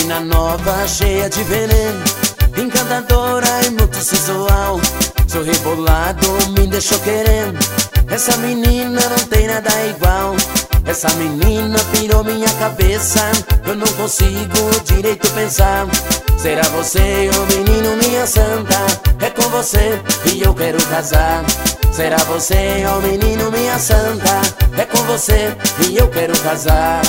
Menina nova, cheia de veneno, encantadora e muito sensual. Seu rebolado me deixou querendo. Essa menina não tem nada igual. Essa menina pirou minha cabeça. Eu não consigo direito pensar. Será você, ô menino, minha santa? É com você e eu quero casar. Será você, ô menino, minha santa? É com você e eu quero casar.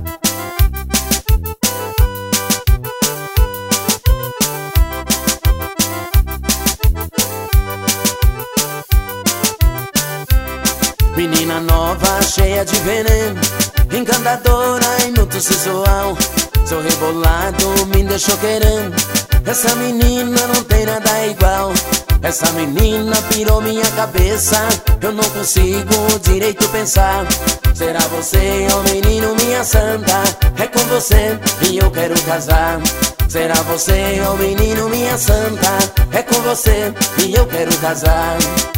Menina nova, cheia de veneno, encantadora e muito sensual. Seu rebolado me deixou querendo. Essa menina não tem nada igual. Essa menina pirou minha cabeça. Eu não consigo direito pensar. Será você, ô menino, minha santa? É com você e eu quero casar. Será você, ô menino, minha santa? É com você e eu quero casar.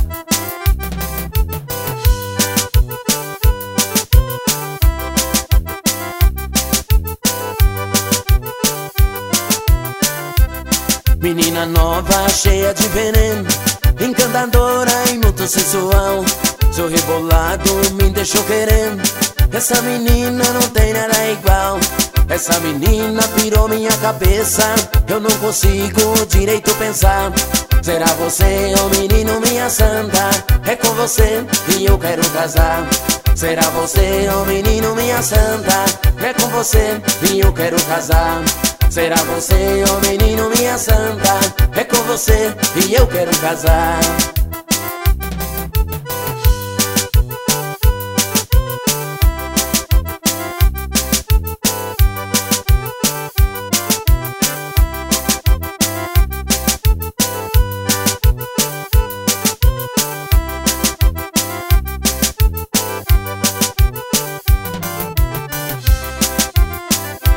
Menina nova, cheia de veneno, encantadora e muito sensual. Seu rebolado me deixou querendo. Essa menina não tem nada igual. Essa menina pirou minha cabeça. Eu não consigo direito pensar. Será você, ô menino, minha santa? É com você e eu quero casar. Será você, ô menino, minha santa? É com você e eu quero casar. Será você, ô menino, minha santa? É com você e eu quero casar.